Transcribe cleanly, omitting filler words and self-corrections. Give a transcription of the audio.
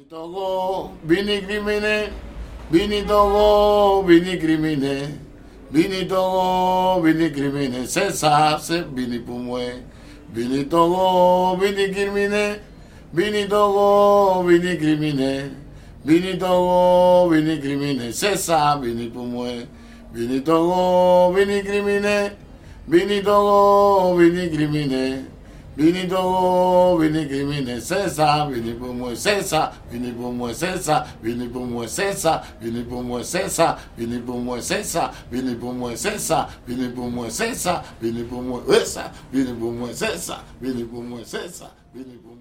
Togo, vini crimine, vini Togo, vini crimine, vini Togo, vini crimine, se sa, se vini pumue, vini Togo, vini crimine, vini Togo, vini crimine, vini Togo, vini crimine, se sa, vini pumue, vini Togo, vini crimine, vini Togo, vini crimine. Vini Togo, vini crimine, sesa, vini pour moi, sesa, vini pour moi, sesa, vini pour moi, sesa, vini pour moi, sesa, vini pour moi, sesa, vini pour moi, sesa, vini pour moi, sesa, vini pour moi, sesa, vini pour moi, sesa, vini pour moi, sesa, vini pour moi.